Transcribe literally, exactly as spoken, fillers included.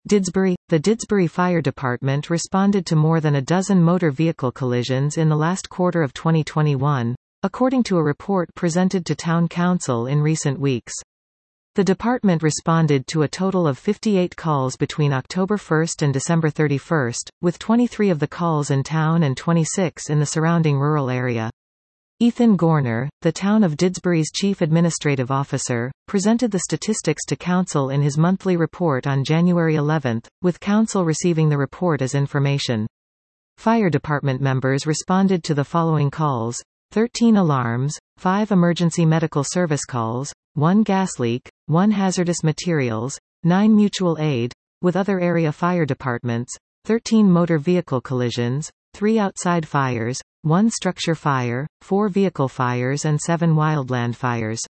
Didsbury. The Didsbury Fire Department responded to more than a dozen motor vehicle collisions in the last quarter of twenty twenty-one, according to a report presented to Town Council in recent weeks. The department responded to a total of fifty-eight calls between October first and December thirty-first, with twenty-three of the calls in town and twenty-six in the surrounding rural area. Ethan Gorner, the town of Didsbury's chief administrative officer, presented the statistics to Council in his monthly report on January eleventh, with Council receiving the report as information. Fire department members responded to the following calls: thirteen alarms, five emergency medical service calls, one gas leak, one hazardous materials, nine mutual aid, with other area fire departments, thirteen motor vehicle collisions, three outside fires, one structure fire, four vehicle fires and seven wildland fires.